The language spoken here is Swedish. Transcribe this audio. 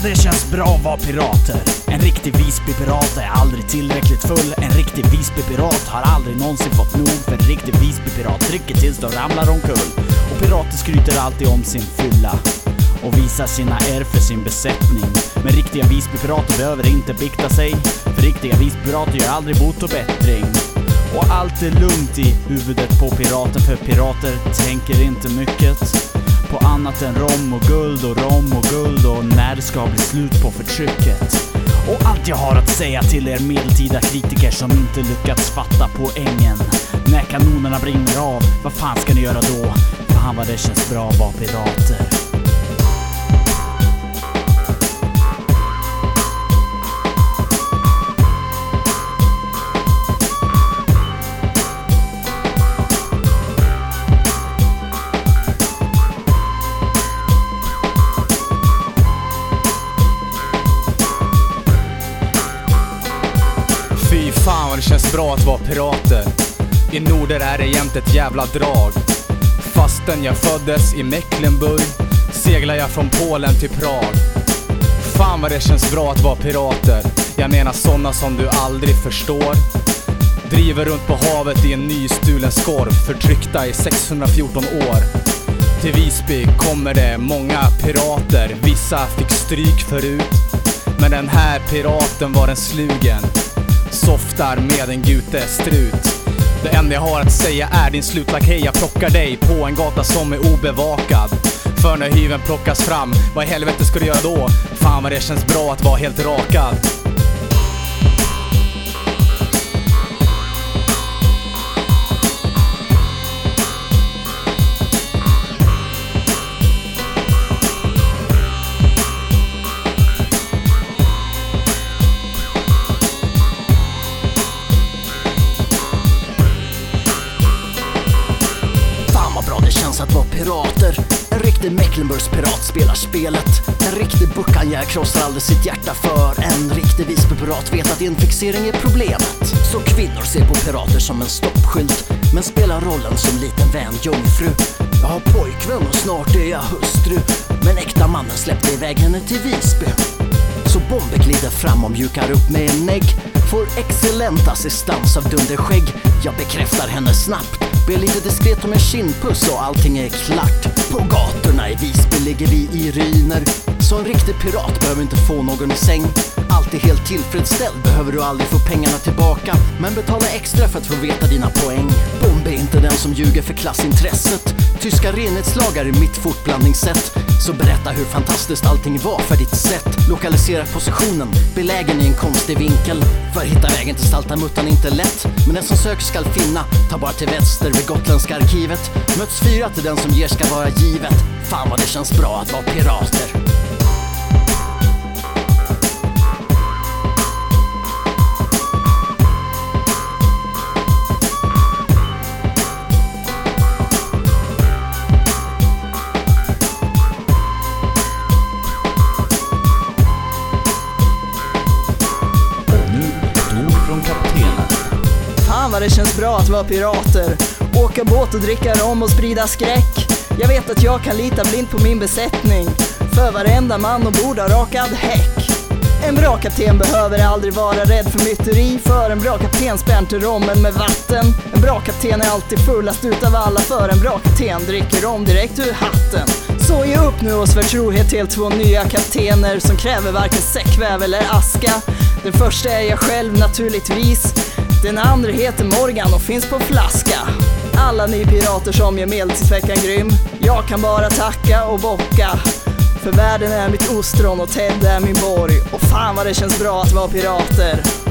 det känns bra att vara pirater. En riktig Visby-pirat är aldrig tillräckligt full. En riktig Visby-pirat har aldrig någonsin fått nog. För en riktig Visby-pirat trycker tills de ramlar omkull. Och pirater skryter alltid om sin fylla och visar sina ärr för sin besättning. Men riktiga Visby-pirater behöver inte bikta sig. För riktiga Visby-pirater gör aldrig bot och bättring. Och allt är lugnt i huvudet på piraten. För pirater tänker inte mycket på annat än rom och guld och rom och guld och när det ska bli slut på förtrycket. Och allt jag har att säga till er medeltida kritiker som inte lyckats fatta poängen. När kanonerna brinner av, vad fan ska ni göra då? Fan vad det känns bra att vara pirater. Fy fan vad det känns bra att vara pirater. I Norder är det jämt ett jävla drag. Fastän jag föddes i Mecklenburg seglar jag från Polen till Prag. Fan vad det känns bra att vara pirater. Jag menar såna som du aldrig förstår. Driver runt på havet i en ny stulen skorv, förtryckta i 614 år. Till Visby kommer det många pirater. Vissa fick stryk förut, men den här piraten var en slugen. Softar med en gute strut. Det enda jag har att säga är din slutlakej. Jag plockar dig på en gata som är obevakad. För när hyven plockas fram, vad i helvete ska du göra då? Fan vad det känns bra att vara helt rakad. Det känns att vara pirater. En riktig Mecklenburgs pirat spelar spelet. En riktig buckanjär krossar aldrig sitt hjärta för. En riktig Visby-pirat vet att infixering är problemet. Så kvinnor ser på pirater som en stoppskylt, men spelar rollen som liten vän jungfru. Jag har pojkvän och snart är jag hustru, men äkta mannen släppte iväg henne till Visby. Så Bombe glider fram och mjukar upp med en ägg. Får excellent assistans av dunderskägg. Jag bekräftar henne snabbt, ber lite diskret om en kindpuss och allting är klart. På gatorna i Visby ligger vi i ryner. Så en riktig pirat behöver inte få någon i säng. Alltid helt tillfredsställd, behöver du aldrig få pengarna tillbaka, men betala extra för att få veta dina poäng. Bombe är inte den som ljuger för klassintresset. Tyska renhetslagar är mitt fortblandningssätt. Så berätta hur fantastiskt allting var för ditt sätt. Lokalisera positionen, belägen i en konstig vinkel. För hitta vägen till Saltamuttan är inte lätt, men den som söker skall finna. Ta bara till väster vid Gotländska arkivet. Möts 4 till den som ger ska vara givet. Fan vad det känns bra att vara pirater. Fan vad det känns bra att vara pirater. Åka båt och dricka rom och sprida skräck. Jag vet att jag kan lita blind på min besättning. För varenda man ombord har rakad häck. En bra kapten behöver aldrig vara rädd för myteri. För en bra kapten spär inte rommen med vatten. En bra kapten är alltid fullast utav alla. För en bra kapten dricker rom direkt ur hatten. Så ge upp nu och svär trohet till 2 nya kaptener som kräver varken säckväv eller aska. Den första är jag själv naturligtvis. Den andra heter Morgan och finns på flaska. Alla ni pirater som gör medeltidsveckan grym, jag kan bara tacka och bocka. För världen är mitt ostron och Ted är min borg. Och fan vad det känns bra att vara pirater.